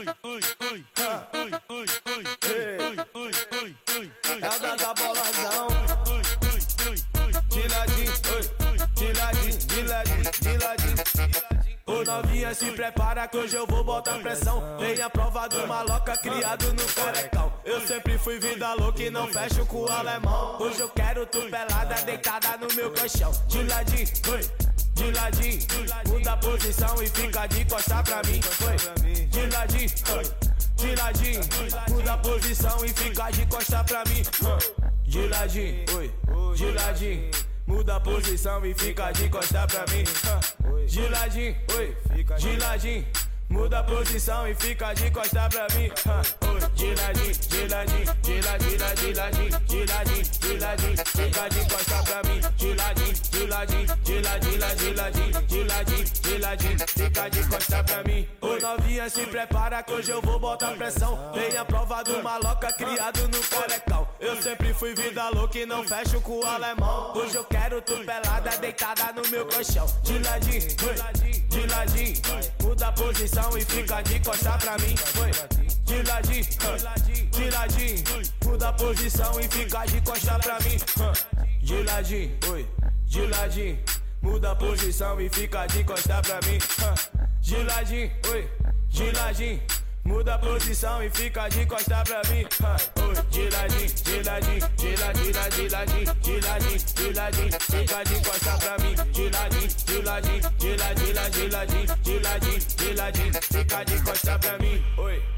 É o da boladão. De ladinho, de ladinho, de ladinho, de ladinho. Ô novinha, se prepara que hoje eu vou botar pressão. Vem a prova do maloca criado no carecão. Eu sempre fui vida louca e não fecho com o alemão. Hoje eu quero tu pelada deitada no meu colchão. De ladinho, de ladinho, muda a posição e fica de costas pra mim. De ladinho, de ladinho, muda a posição e fica de costas pra mim. De ladinho, de ladinho, muda a posição e fica de costas pra mim. De ladinho, de ladinho, muda a posição e fica de costas pra mim. De ladinho, de ladinho, de ladinho, de ladinho, de ladinho, de ladinho, fica de costas pra mim. De ladinho, de ladinho, de ladinho, de ladinho, de ladinho, de ladinho, fica de costas pra mim. Ô novinha, se prepara que hoje eu vou botar pressão. Vem a prova do maloca criado no carecão. Eu sempre fui vida louca e não fecho com o alemão. Hoje eu quero tu pelada deitada no meu colchão. De ladinho, de ladinho, muda a posição e fica de costas pra mim. De ladinho, de ladinho, muda a posição e fica de costas pra mim. De ladinho, de ladinho, muda a posição e fica de costas pra mim. De ladinho, de ladinho, muda a posição e fica de costas pra mim. De ladinho, de ladinho, de ladinho, de ladinho, de ladinho, de ladinho, fica de costas pra mim. De ladinho, de ladinho, de ladinho, de ladinho, de ladinho, de ladinho, fica de costas pra mim.